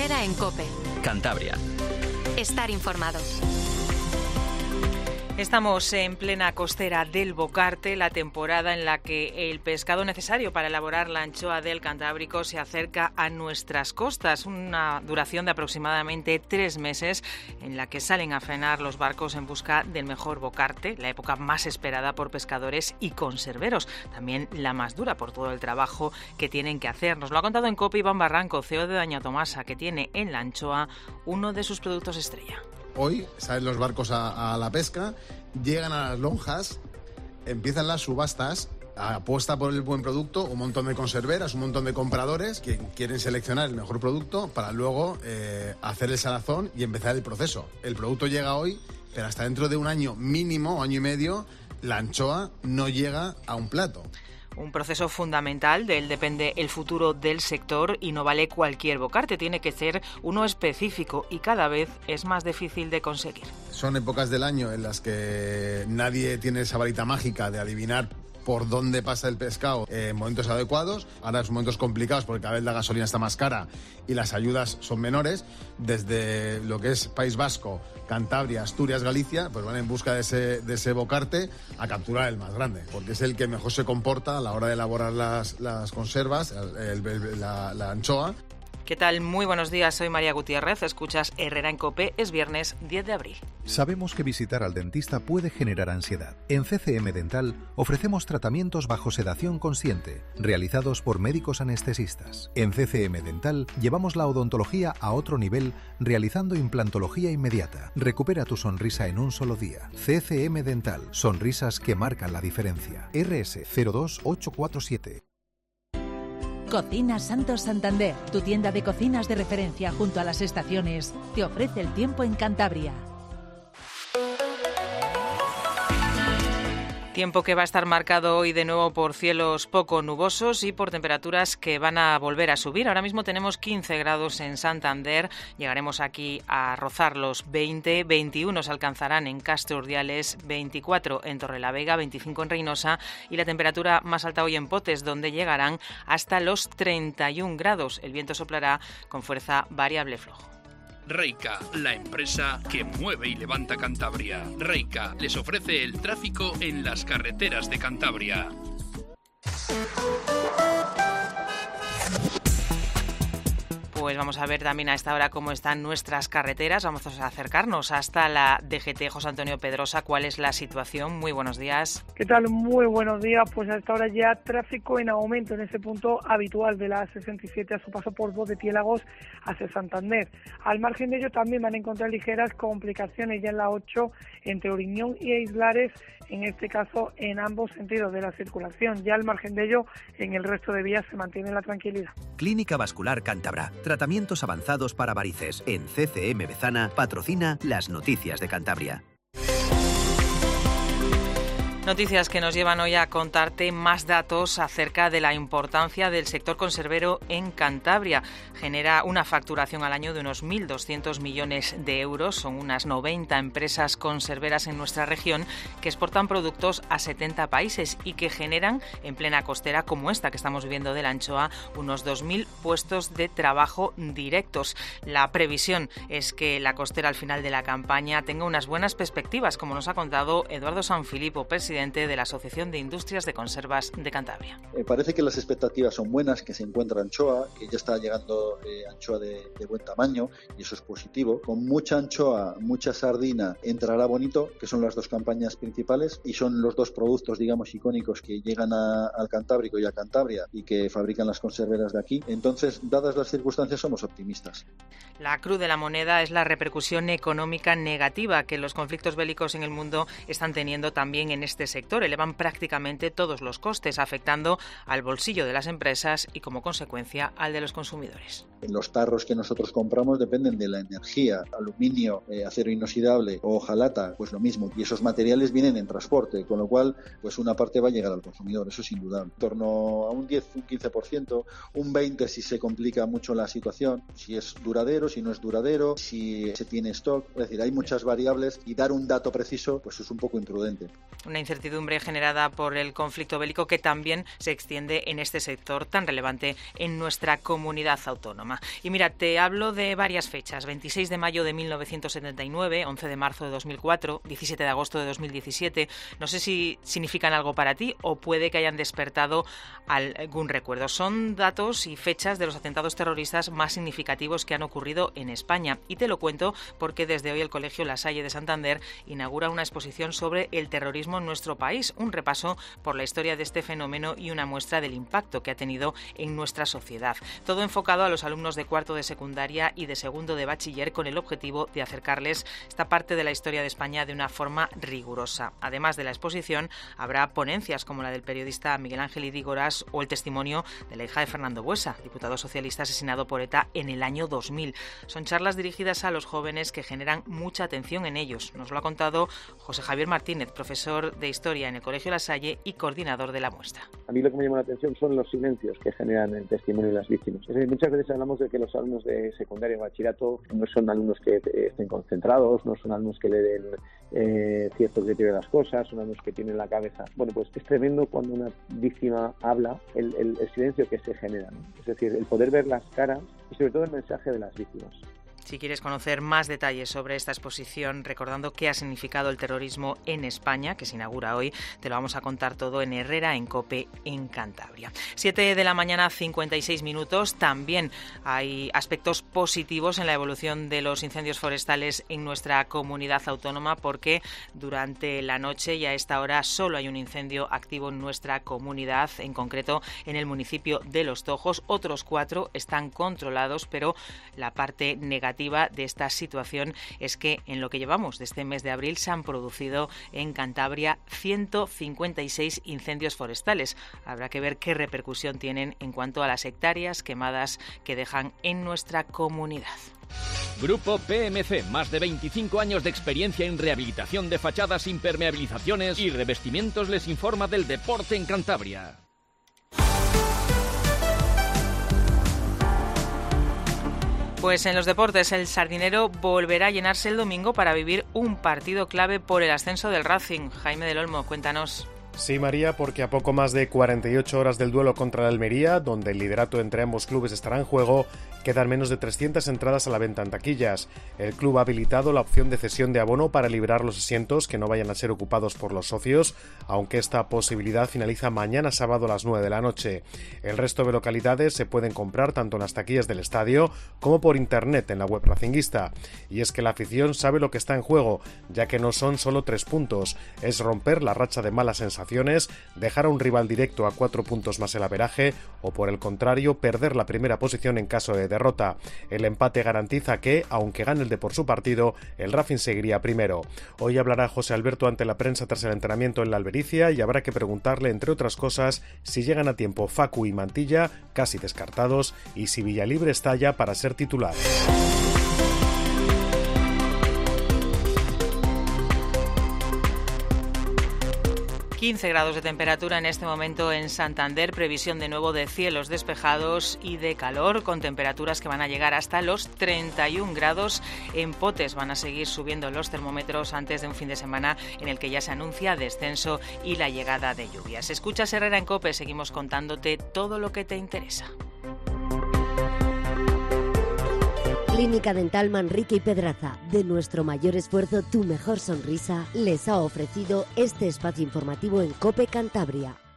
Herrera en COPE. Cantabria. Estar informado. Estamos en plena costera del Bocarte, la temporada en la que el pescado necesario para elaborar la anchoa del Cantábrico se acerca a nuestras costas. Una duración de aproximadamente 3 meses en la que salen a faenar los barcos en busca del mejor Bocarte, la época más esperada por pescadores y conserveros. También la más dura por todo el trabajo que tienen que hacer. Nos lo ha contado en COPE Iván Barranco, CEO de Doña Tomasa, que tiene en la anchoa uno de sus productos estrella. Hoy salen los barcos a la pesca, llegan a las lonjas, empiezan las subastas, apuesta por el buen producto, un montón de conserveras, un montón de compradores que quieren seleccionar el mejor producto para luego hacer el salazón y empezar el proceso. El producto llega hoy, pero hasta dentro de un año mínimo, año y medio, la anchoa no llega a un plato. Un proceso fundamental, de él depende el futuro del sector y no vale cualquier Bocarte, tiene que ser uno específico y cada vez es más difícil de conseguir. Son épocas del año en las que nadie tiene esa varita mágica de adivinar por dónde pasa el pescado en momentos adecuados. Ahora son momentos complicados porque cada vez la gasolina está más cara y las ayudas son menores. Desde lo que es País Vasco, Cantabria, Asturias, Galicia, pues van en busca de ese Bocarte a capturar el más grande, porque es el que mejor se comporta a la hora de elaborar las conservas, la anchoa. ¿Qué tal? Muy buenos días, soy María Gutiérrez, escuchas Herrera en COPE, es viernes 10 de abril. Sabemos que visitar al dentista puede generar ansiedad. En CCM Dental ofrecemos tratamientos bajo sedación consciente, realizados por médicos anestesistas. En CCM Dental llevamos la odontología a otro nivel, realizando implantología inmediata. Recupera tu sonrisa en un solo día. CCM Dental, sonrisas que marcan la diferencia. RS 02847. Cocina Santos Santander, tu tienda de cocinas de referencia junto a las estaciones, te ofrece el tiempo en Cantabria. Tiempo que va a estar marcado hoy de nuevo por cielos poco nubosos y por temperaturas que van a volver a subir. Ahora mismo tenemos 15 grados en Santander, llegaremos aquí a rozar los 20, 21 se alcanzarán en Castro Urdiales, 24 en Torrelavega, 25 en Reynosa y la temperatura más alta hoy en Potes, donde llegarán hasta los 31 grados. El viento soplará con fuerza variable flojo. Reica, la empresa que mueve y levanta Cantabria. Reica les ofrece el tráfico en las carreteras de Cantabria. Pues vamos a ver también a esta hora cómo están nuestras carreteras. Vamos a acercarnos hasta la DGT. José Antonio Pedrosa, ¿cuál es la situación? Muy buenos días. ¿Qué tal? Muy buenos días. Pues a esta hora ya tráfico en aumento en ese punto habitual de la A67 a su paso por Bodepiélagos hacia Santander. Al margen de ello también van a encontrar ligeras complicaciones ya en la 8 entre Oriñón y Aislares, en este caso en ambos sentidos de la circulación. Ya al margen de ello, en el resto de vías se mantiene la tranquilidad. Clínica Vascular Cántabra. Tratamientos avanzados para varices. En CCM Bezana patrocina las noticias de Cantabria. Noticias que nos llevan hoy a contarte más datos acerca de la importancia del sector conservero en Cantabria. Genera una facturación al año de unos 1.200 millones de euros. Son unas 90 empresas conserveras en nuestra región que exportan productos a 70 países y que generan en plena costera como esta que estamos viviendo de la anchoa unos 2.000 puestos de trabajo directos. La previsión es que la costera al final de la campaña tenga unas buenas perspectivas, como nos ha contado Eduardo Sanfilippo, presidente de la Asociación de Industrias de Conservas de Cantabria. Parece que las expectativas son buenas, que se encuentra anchoa, que ya está llegando anchoa de buen tamaño y eso es positivo. Con mucha anchoa, mucha sardina, entrará bonito, que son las dos campañas principales y son los dos productos, digamos, icónicos que llegan al Cantábrico y a Cantabria y que fabrican las conserveras de aquí. Entonces, dadas las circunstancias, somos optimistas. La cruz de la moneda es la repercusión económica negativa que los conflictos bélicos en el mundo están teniendo también en este sector. Elevan prácticamente todos los costes, afectando al bolsillo de las empresas y, como consecuencia, al de los consumidores. Los tarros que nosotros compramos dependen de la energía, aluminio, acero inoxidable o hojalata, pues lo mismo. Y esos materiales vienen en transporte, con lo cual, pues una parte va a llegar al consumidor, eso es indudable. En torno a un 10, un 15%, un 20% si se complica mucho la situación, si es duradero, si no es duradero, si se tiene stock. Es decir, hay muchas variables y dar un dato preciso, pues es un poco imprudente. Una incertidumbre incertidumbre generada por el conflicto bélico que también se extiende en este sector tan relevante en nuestra comunidad autónoma. Y mira, te hablo de varias fechas: 26 de mayo de 1979, 11 de marzo de 2004, 17 de agosto de 2017. No sé si significan algo para ti o puede que hayan despertado algún recuerdo. Son datos y fechas de los atentados terroristas más significativos que han ocurrido en España. Y te lo cuento porque desde hoy el Colegio La Salle de Santander inaugura una exposición sobre el terrorismo en nuestro país, un repaso por la historia de este fenómeno y una muestra del impacto que ha tenido en nuestra sociedad. Todo enfocado a los alumnos de cuarto de secundaria y de segundo de bachiller, con el objetivo de acercarles esta parte de la historia de España de una forma rigurosa. Además de la exposición, habrá ponencias como la del periodista Miguel Ángel Idígoras o el testimonio de la hija de Fernando Buesa, diputado socialista asesinado por ETA en el año 2000. Son charlas dirigidas a los jóvenes que generan mucha atención en ellos. Nos lo ha contado José Javier Martínez, profesor de Historia en el Colegio La Salle y coordinador de la muestra. A mí lo que me llama la atención son los silencios que generan el testimonio de las víctimas. Es decir, muchas veces hablamos de que los alumnos de secundaria y bachillerato no son alumnos que estén concentrados, no son alumnos que le den cierto criterio de las cosas, son alumnos que tienen la cabeza. Bueno, pues es tremendo cuando una víctima habla, el silencio que se genera, ¿no? Es decir, el poder ver las caras y sobre todo el mensaje de las víctimas. Si quieres conocer más detalles sobre esta exposición, recordando qué ha significado el terrorismo en España, que se inaugura hoy, te lo vamos a contar todo en Herrera, en COPE, en Cantabria. 7 de la mañana, 56 minutos. También hay aspectos positivos en la evolución de los incendios forestales en nuestra comunidad autónoma, porque durante la noche y a esta hora solo hay un incendio activo en nuestra comunidad, en concreto en el municipio de Los Tojos. Otros 4 están controlados, pero la parte negativa de esta situación es que en lo que llevamos de este mes de abril se han producido en Cantabria 156 incendios forestales. Habrá que ver qué repercusión tienen en cuanto a las hectáreas quemadas que dejan en nuestra comunidad. Grupo PMC, más de 25 años de experiencia en rehabilitación de fachadas, impermeabilizaciones y revestimientos, les informa del deporte en Cantabria. Pues en los deportes, el Sardinero volverá a llenarse el domingo para vivir un partido clave por el ascenso del Racing. Jaime del Olmo, cuéntanos. Sí, María, porque a poco más de 48 horas del duelo contra el Almería, donde el liderato entre ambos clubes estará en juego, quedan menos de 300 entradas a la venta en taquillas. El club ha habilitado la opción de cesión de abono para liberar los asientos que no vayan a ser ocupados por los socios, aunque esta posibilidad finaliza mañana sábado a las 9 de la noche. El resto de localidades se pueden comprar tanto en las taquillas del estadio como por internet en la web racinguista. Y es que la afición sabe lo que está en juego, ya que no son solo 3 puntos, es romper la racha de malas sensaciones, dejar a un rival directo a 4 puntos más el averaje o, por el contrario, perder la primera posición en caso de derrota. El empate garantiza que, aunque gane el Depor su partido, el Racing seguiría primero. Hoy hablará José Alberto ante la prensa tras el entrenamiento en la Albericia y habrá que preguntarle, entre otras cosas, si llegan a tiempo Facu y Mantilla, casi descartados, y si Villalibre está ya para ser titular. 15 grados de temperatura en este momento en Santander, previsión de nuevo de cielos despejados y de calor, con temperaturas que van a llegar hasta los 31 grados. En Potes van a seguir subiendo los termómetros antes de un fin de semana en el que ya se anuncia descenso y la llegada de lluvias. Escuchas Herrera en COPE, seguimos contándote todo lo que te interesa. Clínica Dental Manrique y Pedraza, de nuestro mayor esfuerzo, tu mejor sonrisa, les ha ofrecido este espacio informativo en COPE Cantabria.